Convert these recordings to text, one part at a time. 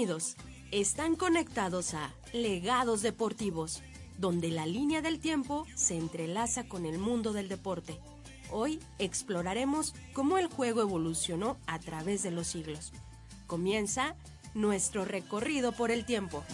Bienvenidos. Están conectados a Legados Deportivos, donde la línea del tiempo se entrelaza con el mundo del deporte. Hoy exploraremos cómo el juego evolucionó a través de los siglos. Comienza nuestro recorrido por el tiempo.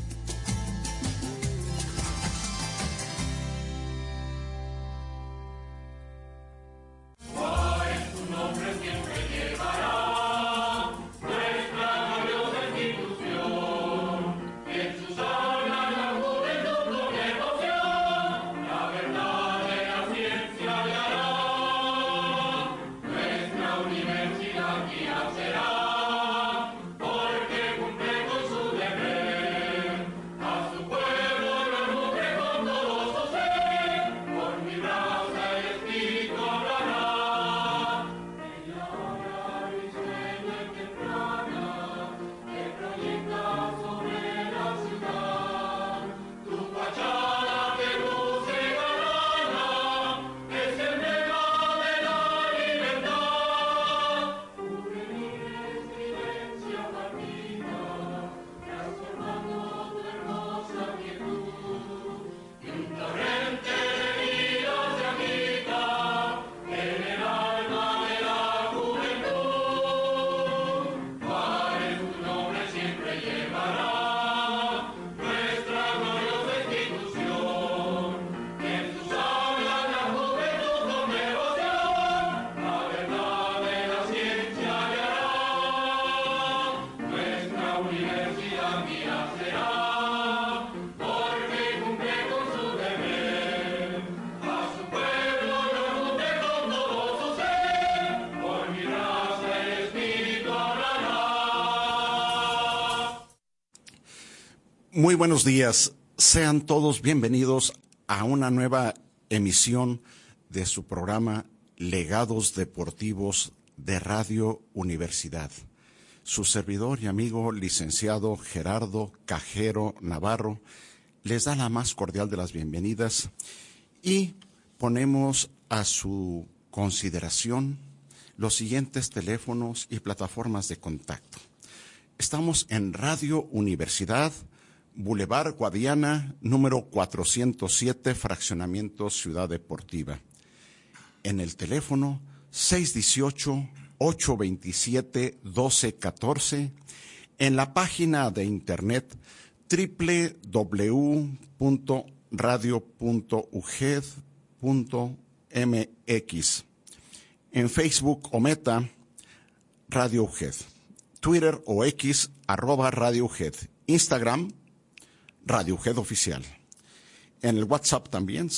Muy buenos días, sean todos bienvenidos a una nueva emisión de su programa Legados Deportivos de Radio Universidad. Su servidor y amigo licenciado Gerardo Cajero Navarro les da la más cordial de las bienvenidas y ponemos a su consideración los siguientes teléfonos y plataformas de contacto. Estamos en Radio Universidad, Boulevard Guadiana, número 407, Fraccionamiento Ciudad Deportiva. En el teléfono 618-827-1214, en la página de internet www.radio.uged.mx, en Facebook o Meta, Radio UGED, Twitter o X, @Radio UGED, Instagram, Radio UGED Oficial. En el WhatsApp también,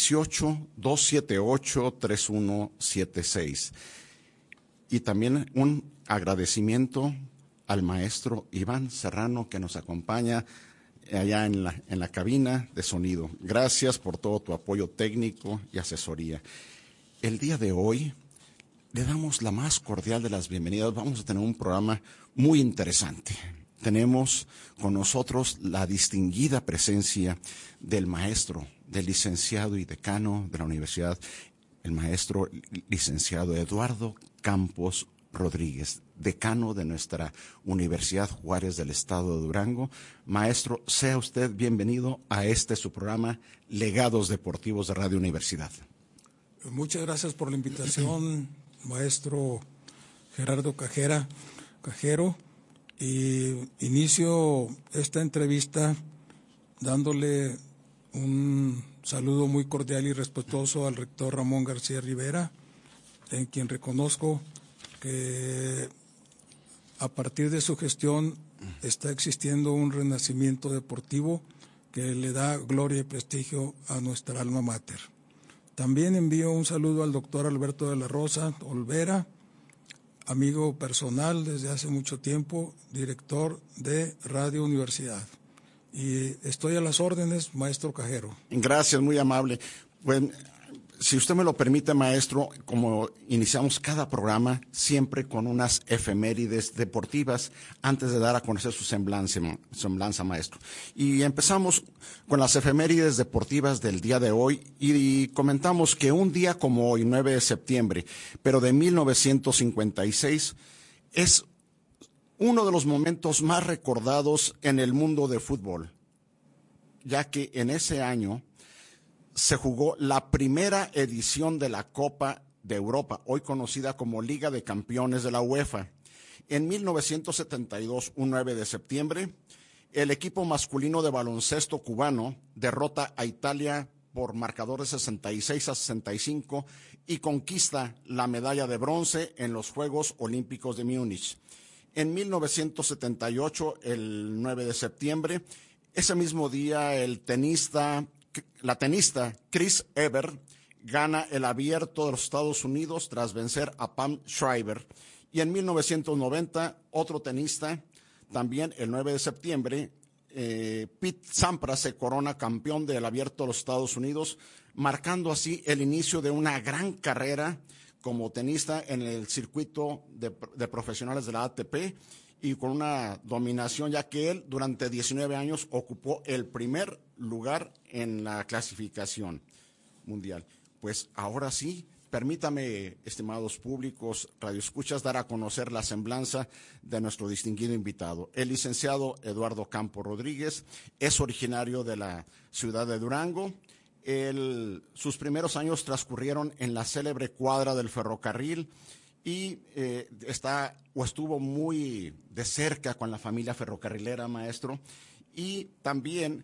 618-278-3176. Y también un agradecimiento al maestro Iván Serrano, que nos acompaña allá en la cabina de sonido. Gracias por todo tu apoyo técnico y asesoría. El día de hoy le damos la más cordial de las bienvenidas. Vamos a tener un programa muy interesante. Tenemos con nosotros la distinguida presencia del maestro, del licenciado y decano de la universidad, el maestro licenciado Eduardo Campos Rodríguez, decano de nuestra Universidad Juárez del Estado de Durango. Maestro, sea usted bienvenido a su programa Legados Deportivos de Radio Universidad. Muchas gracias por la invitación, maestro Gerardo Cajero. Y inicio esta entrevista dándole un saludo muy cordial y respetuoso al rector Ramón García Rivera, en quien reconozco que a partir de su gestión está existiendo un renacimiento deportivo que le da gloria y prestigio a nuestra alma mater. También envío un saludo al doctor Alberto de la Rosa Olvera, amigo personal desde hace mucho tiempo, director de Radio Universidad. Y estoy a las órdenes, maestro Cajero. Gracias, muy amable. Pues, si usted me lo permite, maestro, como iniciamos cada programa, siempre con unas efemérides deportivas, antes de dar a conocer su semblanza, maestro. Y empezamos con las efemérides deportivas del día de hoy y comentamos que un día como hoy, 9 de septiembre, pero de 1956, es uno de los momentos más recordados en el mundo del fútbol, ya que en ese año se jugó la primera edición de la Copa de Europa, hoy conocida como Liga de Campeones de la UEFA. En 1972, un 9 de septiembre, el equipo masculino de baloncesto cubano derrota a Italia por marcador de 66-65 y conquista la medalla de bronce en los Juegos Olímpicos de Múnich. En 1978, el 9 de septiembre, ese mismo día la tenista Chris Evert gana el Abierto de los Estados Unidos tras vencer a Pam Shriver. Y en 1990, otro tenista, también el 9 de septiembre, Pete Sampras se corona campeón del Abierto de los Estados Unidos, marcando así el inicio de una gran carrera como tenista en el circuito de profesionales de la ATP y con una dominación, ya que él durante 19 años ocupó el primer lugar en la clasificación mundial. Pues ahora sí, permítame, estimados públicos, radioescuchas, dar a conocer la semblanza de nuestro distinguido invitado. El licenciado Eduardo Campo Rodríguez es originario de la ciudad de Durango. Sus primeros años transcurrieron en la célebre cuadra del ferrocarril y estuvo muy de cerca con la familia ferrocarrilera, maestro, y también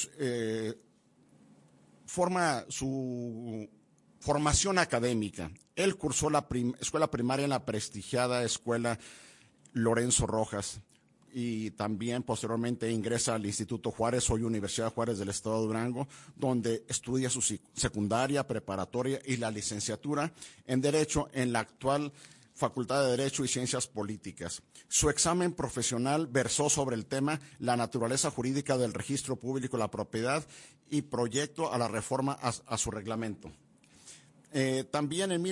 forma su formación académica. Él cursó la escuela primaria en la prestigiada escuela Lorenzo Rojas y también posteriormente ingresa al Instituto Juárez, hoy Universidad Juárez del Estado de Durango, donde estudia su secundaria, preparatoria y la licenciatura en Derecho en la actual Facultad de Derecho y Ciencias Políticas. Su examen profesional versó sobre el tema la naturaleza jurídica del registro público de la propiedad y proyecto a la reforma a su reglamento. También en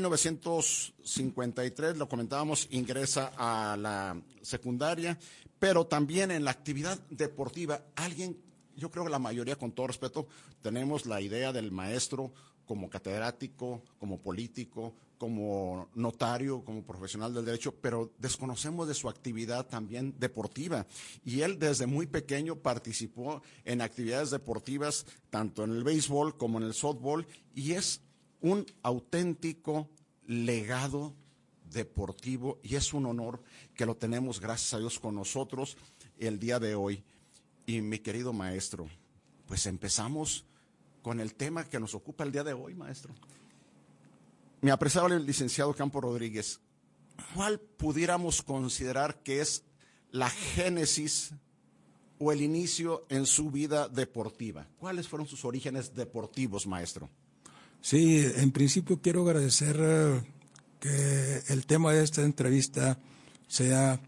1953, lo comentábamos, ingresa a la secundaria, pero también en la actividad deportiva, yo creo que la mayoría, con todo respeto, tenemos la idea del maestro como catedrático, como político, como notario, como profesional del derecho, pero desconocemos de su actividad también deportiva. Y él desde muy pequeño participó en actividades deportivas, tanto en el béisbol como en el softball, y es un auténtico legado deportivo y es un honor que lo tenemos, gracias a Dios, con nosotros el día de hoy. Y mi querido maestro, pues empezamos con el tema que nos ocupa el día de hoy, maestro. Mi apreciable licenciado Campo Rodríguez, ¿cuál pudiéramos considerar que es la génesis o el inicio en su vida deportiva? ¿Cuáles fueron sus orígenes deportivos, maestro? Sí, en principio quiero agradecer que el tema de esta entrevista sea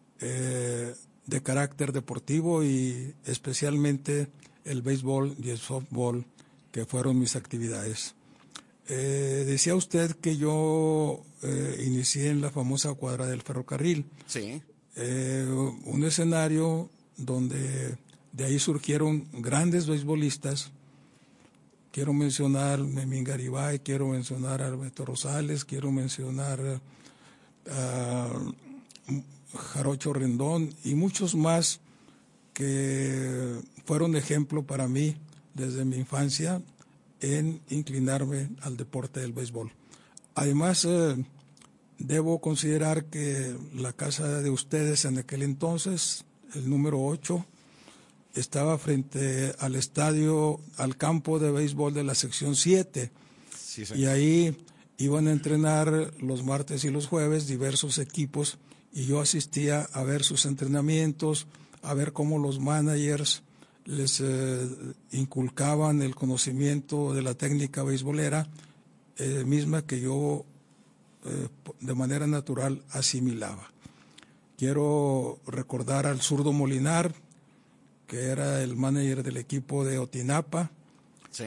de carácter deportivo y especialmente el béisbol y el softball, que fueron mis actividades. Decía usted que yo inicié en la famosa cuadra del ferrocarril. Sí. Un escenario donde de ahí surgieron grandes beisbolistas. Quiero mencionar a Memín Garibay, quiero mencionar a Alberto Rosales, quiero mencionar a Jarocho Rendón y muchos más que fueron ejemplo para mí desde mi infancia en inclinarme al deporte del béisbol. Además, debo considerar que la casa de ustedes en aquel entonces, el número 8, estaba frente al al campo de béisbol de la sección 7. Sí, y ahí iban a entrenar los martes y los jueves diversos equipos y yo asistía a ver sus entrenamientos, a ver cómo los managers les inculcaban el conocimiento de la técnica beisbolera, misma que yo de manera natural asimilaba. Quiero recordar al zurdo Molinar, que era el manager del equipo de Otinapa. Sí.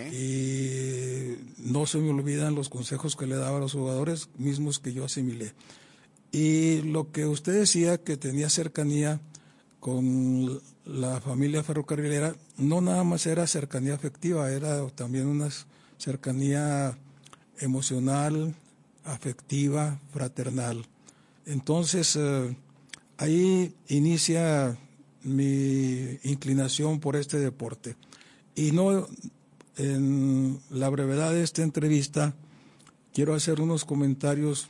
Y no se me olvidan los consejos que le daba a los jugadores, mismos que yo asimilé. Y lo que usted decía, que tenía cercanía con la familia ferrocarrilera, no nada más era cercanía afectiva, era también una cercanía emocional, afectiva, fraternal. Entonces, ahí inicia mi inclinación por este deporte. Y no, en la brevedad de esta entrevista, quiero hacer unos comentarios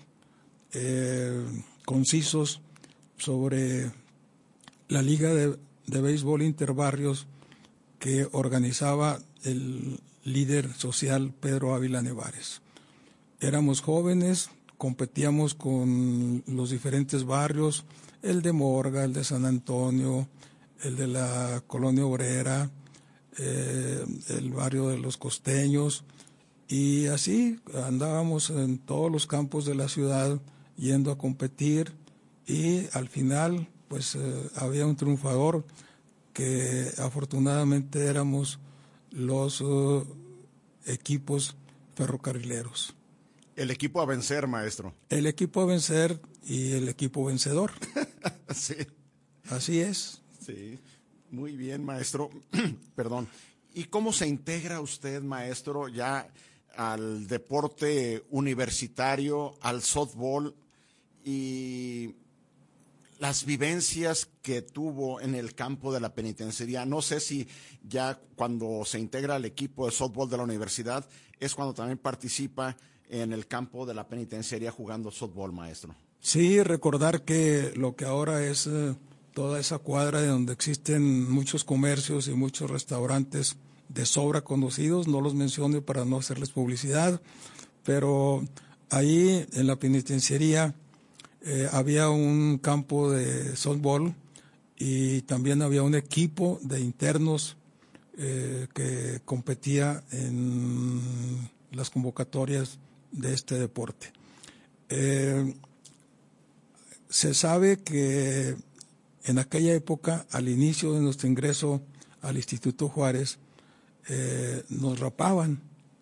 concisos sobre la Liga de Béisbol Interbarrios que organizaba el líder social Pedro Ávila Nevares. Éramos jóvenes, competíamos con los diferentes barrios, el de Morga, el de San Antonio, el de la Colonia Obrera, el barrio de los Costeños, y así andábamos en todos los campos de la ciudad yendo a competir, y al final pues había un triunfador que afortunadamente éramos los equipos ferrocarrileros. El equipo a vencer, maestro. El equipo a vencer y el equipo vencedor. Sí. Así es. Sí, muy bien, maestro. Perdón. ¿Y cómo se integra usted, maestro, ya al deporte universitario, al softball y las vivencias que tuvo en el campo de la penitenciaría? No sé si ya cuando se integra al equipo de softball de la universidad es cuando también participa en el campo de la penitenciaría jugando softball, maestro. Sí, recordar que lo que ahora es toda esa cuadra de donde existen muchos comercios y muchos restaurantes de sobra conocidos, no los menciono para no hacerles publicidad, pero ahí en la penitenciaría había un campo de softball y también había un equipo de internos que competía en las convocatorias de este deporte. Se sabe que en aquella época, al inicio de nuestro ingreso al Instituto Juárez, nos rapaban.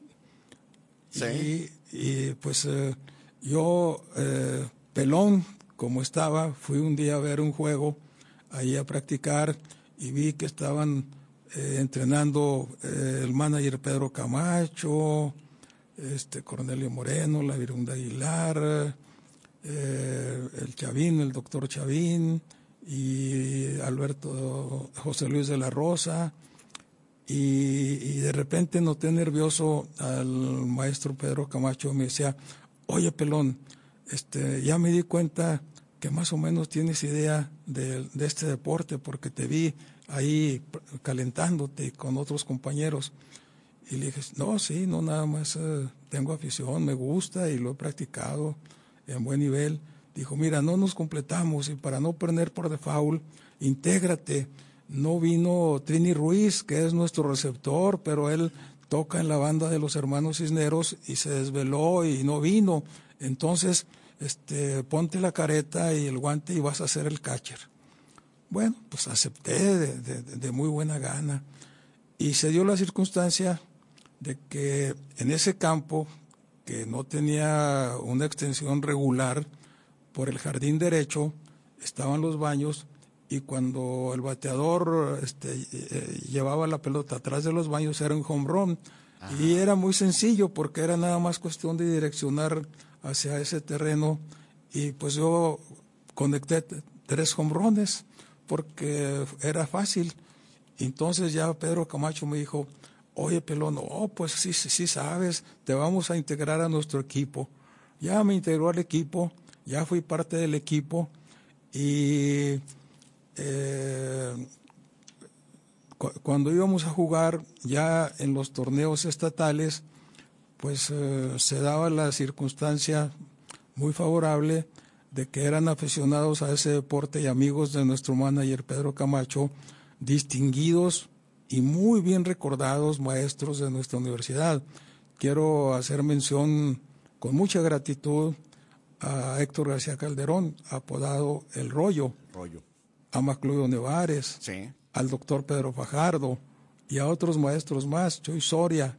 Sí. Y pues yo, pelón como estaba, fui un día a ver un juego, ahí a practicar, y vi que estaban entrenando el manager Pedro Camacho, Cornelio Moreno, la Virunda Aguilar, el Chavín, el doctor Chavín, y José Luis de la Rosa, y de repente noté nervioso al maestro Pedro Camacho. Me decía: oye, pelón, ya me di cuenta que más o menos tienes idea de este deporte, porque te vi ahí calentándote con otros compañeros. Y le dije: no, sí, no, nada más tengo afición, me gusta y lo he practicado en buen nivel. Dijo: mira, no nos completamos, y para no perder por default, intégrate. No vino Trini Ruiz, que es nuestro receptor, pero él toca en la banda de los Hermanos Cisneros y se desveló y no vino. Entonces, ponte la careta y el guante y vas a ser el catcher. Bueno, pues acepté de muy buena gana. Y se dio la circunstancia de que en ese campo, que no tenía una extensión regular, por el jardín derecho estaban los baños, y cuando el bateador llevaba la pelota atrás de los baños era un home run. Ajá. Y era muy sencillo porque era nada más cuestión de direccionar hacia ese terreno, y pues yo conecté 3 home runs porque era fácil. Entonces ya Pedro Camacho me dijo: oye, pelón, no, pues sí sabes, te vamos a integrar a nuestro equipo. Ya me integró al equipo, ya fui parte del equipo, y cuando íbamos a jugar ya en los torneos estatales, pues se daba la circunstancia muy favorable de que eran aficionados a ese deporte y amigos de nuestro manager Pedro Camacho, distinguidos y muy bien recordados maestros de nuestra universidad. Quiero hacer mención con mucha gratitud a Héctor García Calderón, apodado El Rollo, a Macluyo Nevares, sí, al doctor Pedro Fajardo y a otros maestros más, Choy Soria,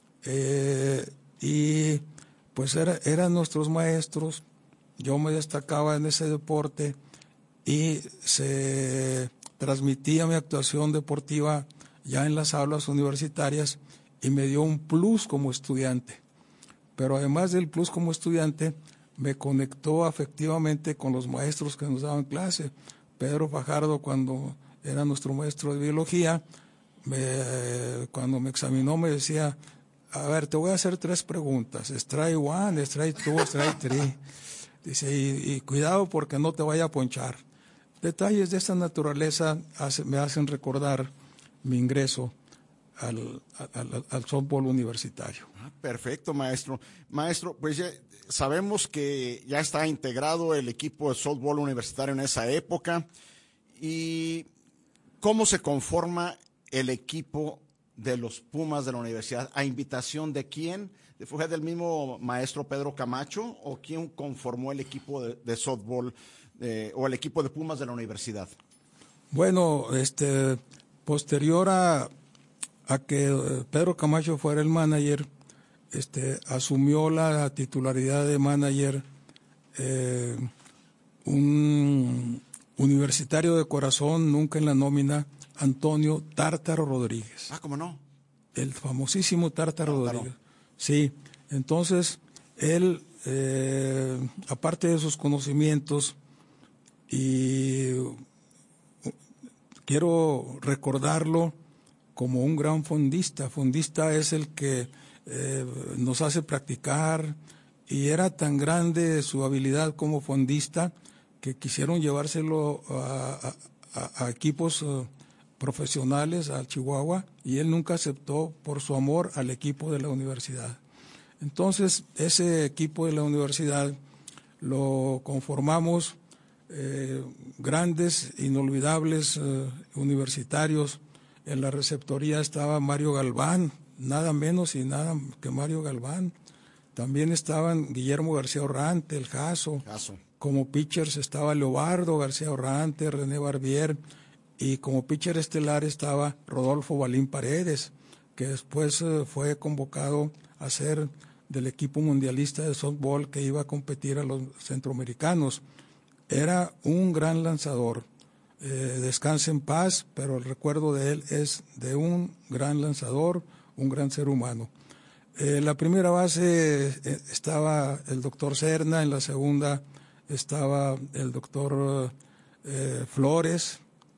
y pues eran nuestros maestros. Yo me destacaba en ese deporte y se transmitía mi actuación deportiva ya en las aulas universitarias, y me dio un plus como estudiante. Pero además del plus como estudiante, me conectó afectivamente con los maestros que nos daban clase. Pedro Fajardo, cuando era nuestro maestro de biología, cuando me examinó me decía, a ver, te voy a hacer 3 preguntas, strike 1, strike 2, strike 3. Dice, y cuidado porque no te vaya a ponchar. Detalles de esta naturaleza me hacen recordar mi ingreso al softball universitario. Perfecto, maestro. Maestro, pues ya sabemos que ya está integrado el equipo de softball universitario en esa época. ¿Y cómo se conforma el equipo de los Pumas de la universidad? ¿A invitación de quién? ¿Fue del mismo maestro Pedro Camacho o quién conformó el equipo de softball o el equipo de Pumas de la universidad? Bueno, posterior a que Pedro Camacho fuera el manager, asumió la titularidad de manager un universitario de corazón, nunca en la nómina, Antonio Tártaro Rodríguez. Ah, ¿cómo no? El famosísimo Tártaro Rodríguez. Sí, entonces él, aparte de sus conocimientos, y quiero recordarlo como un gran fondista. Fondista es el que nos hace practicar, y era tan grande su habilidad como fondista que quisieron llevárselo a equipos profesionales, a Chihuahua, y él nunca aceptó por su amor al equipo de la universidad. Entonces, ese equipo de la universidad lo conformamos grandes, inolvidables universitarios. En la receptoría estaba Mario Galván, nada menos y nada que Mario Galván. También estaban Guillermo García Orrante, el Jaso. Como pitchers estaba Leobardo García Orrante, René Barbier, y como pitcher estelar estaba Rodolfo Balín Paredes, que después fue convocado a ser del equipo mundialista de softball que iba a competir a los centroamericanos. Era un gran lanzador. Descanse en paz, pero el recuerdo de él es de un gran lanzador, un gran ser humano. La primera base estaba el doctor Serna, en la segunda estaba el doctor Flores,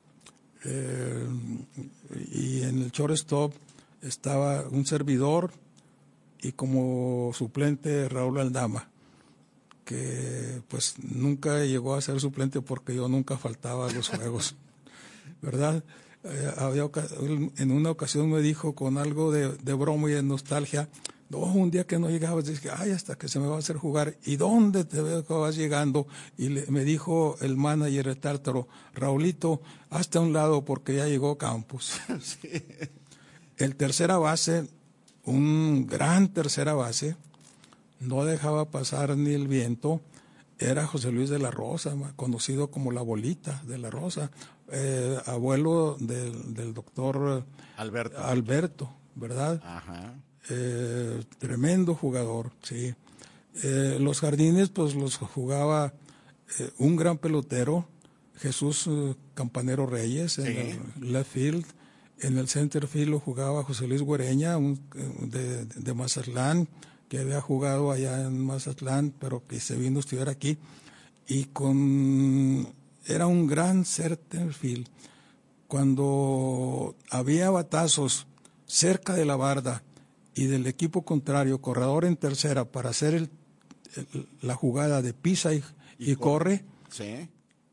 y en el shortstop estaba un servidor, y como suplente Raúl Aldama, que pues nunca llegó a ser suplente porque yo nunca faltaba a los juegos, ¿verdad? En una ocasión me dijo con algo de broma y de nostalgia, no, un día que no llegabas, dije, ay, hasta que se me va a hacer jugar, ¿y dónde te veo que vas llegando? Y me dijo el manager de Tártaro, Raulito, hasta un lado porque ya llegó Campos. Sí. El tercera base, un gran tercera base, no dejaba pasar ni el viento, era José Luis de la Rosa, conocido como la Bolita de la Rosa, abuelo del doctor Alberto, ¿verdad? Ajá. Tremendo jugador, sí. Los jardines, pues los jugaba un gran pelotero, Jesús Campanero Reyes, en el left field. En el center field lo jugaba José Luis Güereña, de Mazatlán, que había jugado allá en Mazatlán, pero que se vino a estudiar aquí, y era un gran center field. Cuando había batazos cerca de la barda y del equipo contrario, corredor en tercera para hacer la jugada de pisa y corre, sí.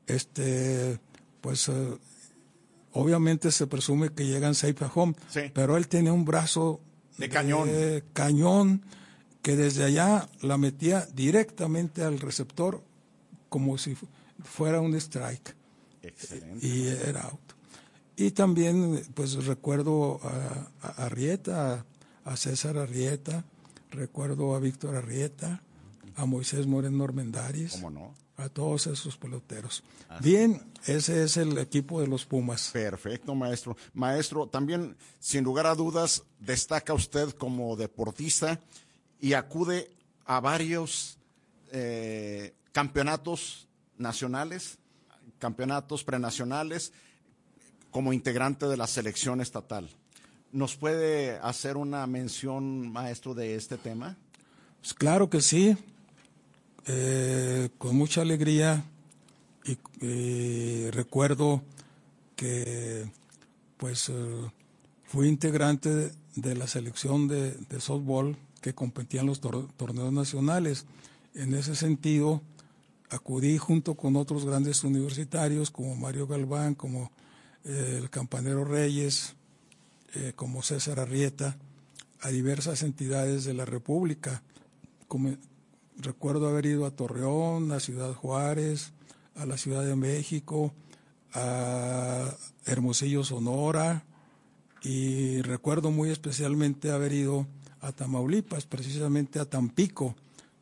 Pues obviamente se presume que llegan safe a home, sí. Pero él tenía un brazo de cañón que desde allá la metía directamente al receptor como si fuera un strike. Excelente. Y era out. Y también pues recuerdo a Arrieta, a César Arrieta, recuerdo a Víctor Arrieta, a Moisés Moreno Armendáriz. ¿Cómo no? A todos esos peloteros. Bien, ese es el equipo de los Pumas. Perfecto, maestro. Maestro, también, sin lugar a dudas, destaca usted como deportista y acude a varios campeonatos nacionales, campeonatos prenacionales, como integrante de la selección estatal. ¿Nos puede hacer una mención, maestro, de este tema? Pues claro que sí. con mucha alegría y recuerdo que pues fui integrante de la selección de softball que competía en los torneos nacionales. En ese sentido, acudí junto con otros grandes universitarios como Mario Galván, como el Campanero Reyes, como César Arrieta, a diversas entidades de la República. Recuerdo haber ido a Torreón, a Ciudad Juárez, a la Ciudad de México, a Hermosillo, Sonora, y recuerdo muy especialmente haber ido a Tamaulipas, precisamente a Tampico.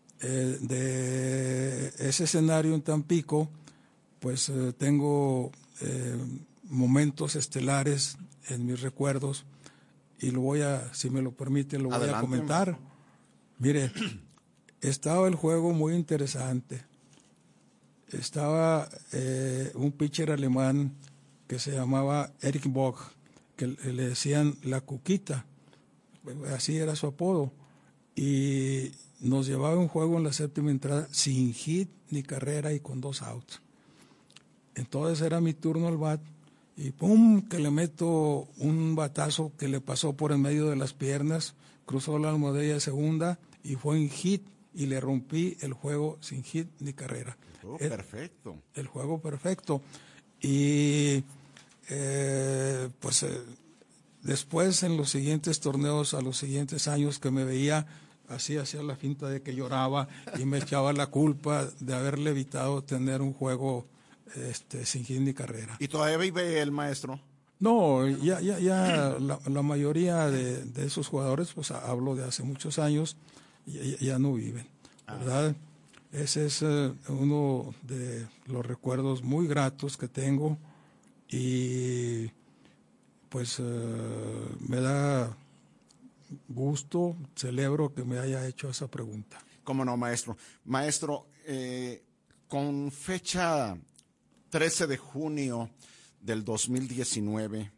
De ese escenario en Tampico, pues tengo momentos estelares en mis recuerdos y lo voy a, si me lo permite, lo voy a comentar. Mire, estaba el juego muy interesante. Estaba un pitcher alemán que se llamaba Erich Bock, que le decían la Cuquita, así era su apodo, y nos llevaba un juego en la séptima entrada sin hit ni carrera y con 2 outs. Entonces era mi turno al bat y ¡pum!, que le meto un batazo que le pasó por en medio de las piernas, cruzó la almohadilla de segunda y fue en hit y le rompí el juego sin hit ni carrera. El juego perfecto. El juego perfecto. Y después en los siguientes torneos, a los siguientes años que me veía, así hacía la finta de que lloraba y me echaba la culpa de haberle evitado tener un juego sin hit ni carrera. ¿Y todavía vive el maestro? No, ya la mayoría de esos jugadores, pues hablo de hace muchos años, ya no viven, ¿verdad? Ese es uno de los recuerdos muy gratos que tengo y pues me da gusto, celebro que me haya hecho esa pregunta. ¿Cómo no, maestro? Maestro, con fecha 13 de junio del 2019,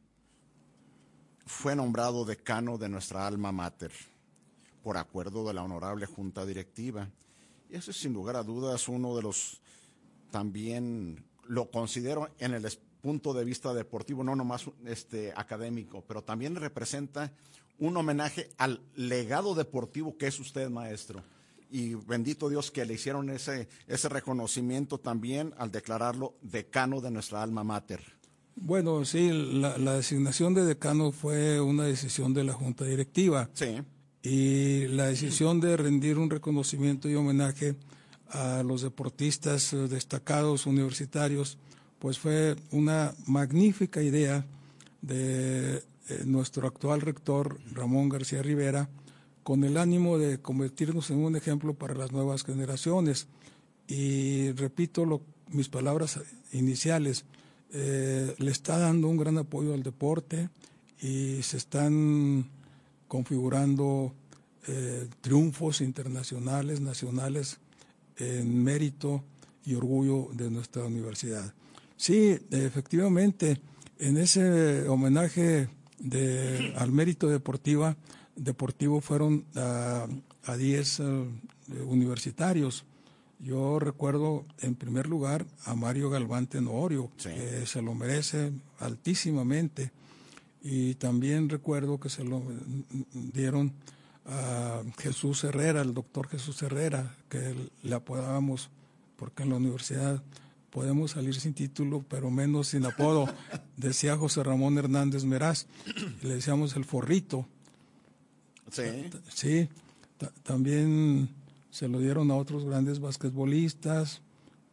fue nombrado decano de nuestra alma mater, por acuerdo de la honorable Junta Directiva. Y eso es sin lugar a dudas uno de los, también lo considero en el punto de vista deportivo, no nomás académico, pero también representa un homenaje al legado deportivo que es usted, maestro. Y bendito Dios que le hicieron ese reconocimiento también al declararlo decano de nuestra alma mater. Bueno, sí, la designación de decano fue una decisión de la Junta Directiva. Sí. Y la decisión de rendir un reconocimiento y homenaje a los deportistas destacados universitarios, pues fue una magnífica idea de nuestro actual rector, Ramón García Rivera, con el ánimo de convertirnos en un ejemplo para las nuevas generaciones. Y repito mis palabras iniciales, le está dando un gran apoyo al deporte y se están configurando triunfos internacionales, nacionales, en mérito y orgullo de nuestra universidad. Sí, efectivamente, en ese homenaje al mérito deportivo fueron a 10 universitarios. Yo recuerdo en primer lugar a Mario Galván Tenorio, sí, que se lo merece altísimamente. Y también recuerdo que se lo dieron a Jesús Herrera, el doctor Jesús Herrera, que le apodábamos, porque en la universidad podemos salir sin título, pero menos sin apodo. Decía José Ramón Hernández Meraz, le decíamos el Forrito. Sí. Sí, también se lo dieron a otros grandes basquetbolistas,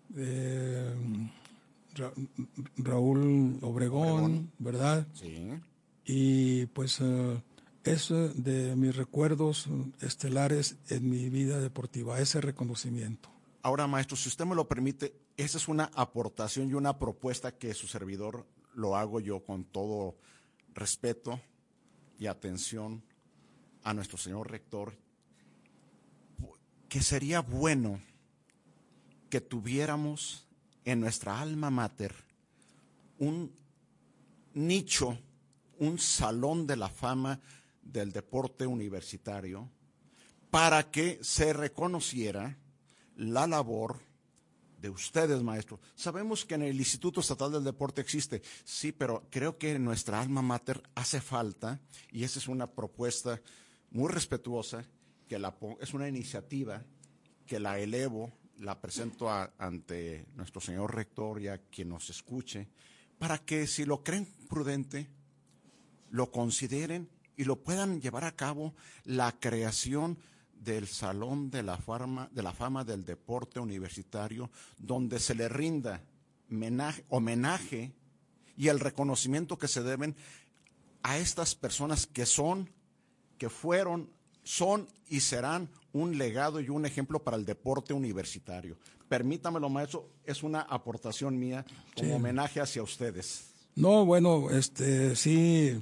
Raúl Obregón, ¿verdad? Sí. Y pues es de mis recuerdos estelares en mi vida deportiva, ese reconocimiento. Ahora, maestro, si usted me lo permite, esa es una aportación y una propuesta que su servidor lo hago yo con todo respeto y atención a nuestro señor rector, que sería bueno que tuviéramos en nuestra alma mater un nicho, un salón de la fama del deporte universitario, para que se reconociera la labor de ustedes, maestro. Sabemos que en el Instituto Estatal del Deporte existe, sí, pero creo que en nuestra alma mater hace falta, y esa es una propuesta muy respetuosa, que es una iniciativa que la elevo, la presento ante nuestro señor rector y a quien nos escuche, para que si lo creen prudente, lo consideren y lo puedan llevar a cabo, la creación del Salón de la Fama del Deporte Universitario, donde se le rinda homenaje y el reconocimiento que se deben a estas personas que fueron, son y serán un legado y un ejemplo para el deporte universitario. Permítamelo, maestro, es una aportación mía como homenaje hacia ustedes. No, bueno, sí,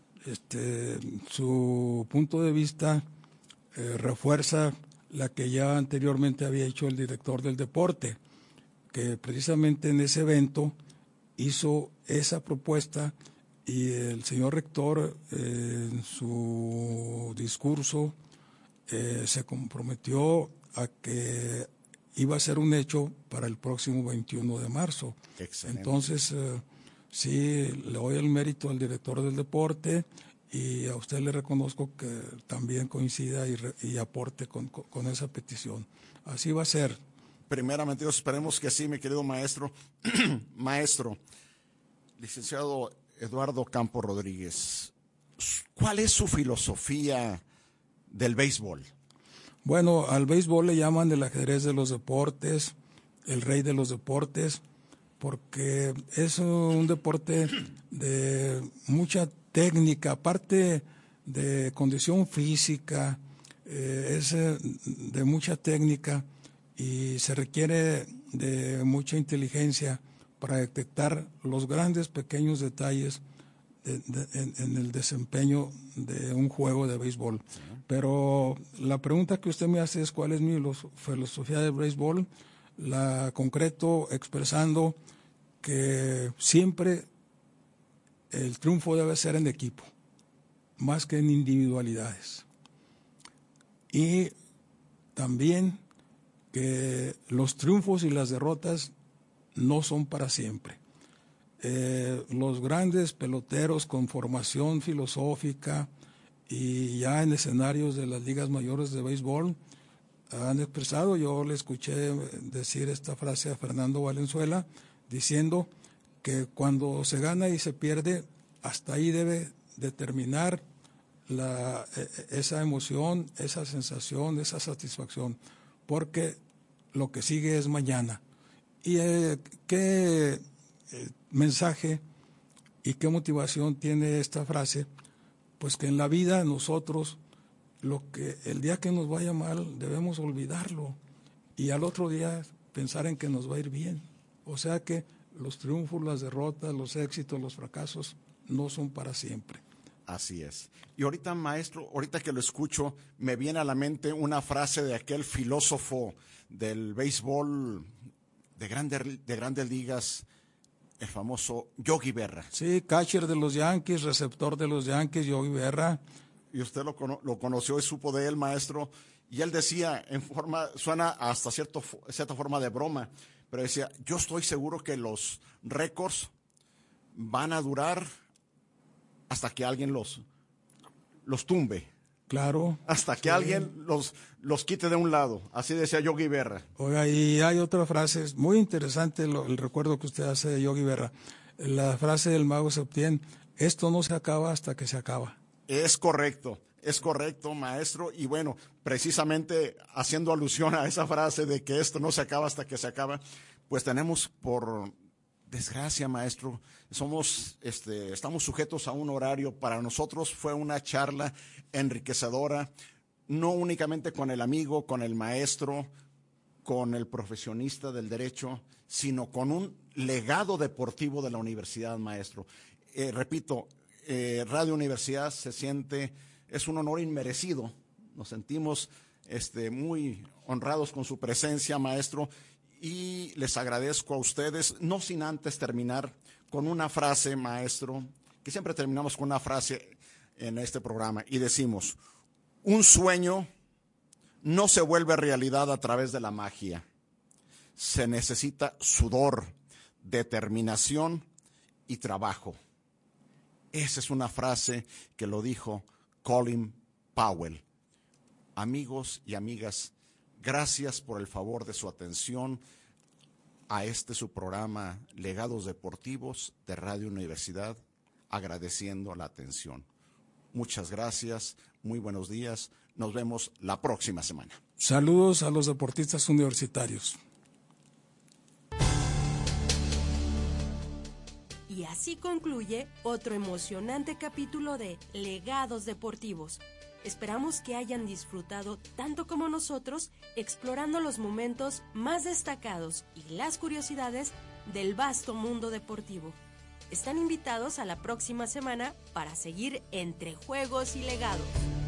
su punto de vista refuerza la que ya anteriormente había hecho el director del deporte, que precisamente en ese evento hizo esa propuesta y el señor rector en su discurso se comprometió a que iba a ser un hecho para el próximo 21 de marzo. Excelente. Entonces, sí, le doy el mérito al director del deporte y a usted le reconozco que también coincida y aporte con esa petición. Así va a ser. Primeramente, esperemos que sí, mi querido maestro. Maestro, licenciado Eduardo Campos Rodríguez, ¿cuál es su filosofía del béisbol? Bueno, al béisbol le llaman el ajedrez de los deportes, el rey de los deportes, porque es un deporte de mucha técnica, aparte de condición física, es de mucha técnica y se requiere de mucha inteligencia para detectar los grandes, pequeños detalles en el desempeño de un juego de béisbol. Pero la pregunta que usted me hace es cuál es mi filosofía del béisbol. La concreto expresando que siempre el triunfo debe ser en equipo, más que en individualidades. Y también que los triunfos y las derrotas no son para siempre. Los grandes peloteros con formación filosófica y ya en escenarios de las ligas mayores de béisbol han expresado, yo le escuché decir esta frase a Fernando Valenzuela, diciendo que cuando se gana y se pierde, hasta ahí debe determinar esa emoción, esa sensación, esa satisfacción, porque lo que sigue es mañana. ¿Y qué mensaje y qué motivación tiene esta frase? Pues que en la vida nosotros, el día que nos vaya mal, debemos olvidarlo y al otro día pensar en que nos va a ir bien. O sea que los triunfos, las derrotas, los éxitos, los fracasos no son para siempre. Así es. Y ahorita, maestro, ahorita que lo escucho, me viene a la mente una frase de aquel filósofo del béisbol de grandes ligas, el famoso Yogi Berra. Sí, catcher de los Yankees, receptor de los Yankees, Yogi Berra. Y usted lo conoció y supo de él, maestro. Y él decía, suena hasta cierta forma de broma, pero decía, yo estoy seguro que los récords van a durar hasta que alguien los tumbe. Claro. Hasta que alguien los quite de un lado. Así decía Yogi Berra. Oiga, y hay otra frase, es muy interesante el recuerdo que usted hace de Yogi Berra. La frase del mago Septién, esto no se acaba hasta que se acaba. Es correcto, maestro. Y bueno, precisamente haciendo alusión a esa frase de que esto no se acaba hasta que se acaba, pues tenemos por desgracia, maestro, estamos sujetos a un horario. Para nosotros fue una charla enriquecedora, no únicamente con el amigo, con el maestro, con el profesionista del derecho, sino con un legado deportivo de la universidad, maestro. Repito, Radio Universidad es un honor inmerecido. Nos sentimos muy honrados con su presencia, maestro. Y les agradezco a ustedes, no sin antes terminar con una frase, maestro, que siempre terminamos con una frase en este programa y decimos, un sueño no se vuelve realidad a través de la magia. Se necesita sudor, determinación y trabajo. Esa es una frase que lo dijo Colin Powell. Amigos y amigas, gracias por el favor de su atención a su programa Legados Deportivos de Radio Universidad, agradeciendo la atención. Muchas gracias, muy buenos días, nos vemos la próxima semana. Saludos a los deportistas universitarios. Y así concluye otro emocionante capítulo de Legados Deportivos. Esperamos que hayan disfrutado tanto como nosotros explorando los momentos más destacados y las curiosidades del vasto mundo deportivo. Están invitados a la próxima semana para seguir entre juegos y legados.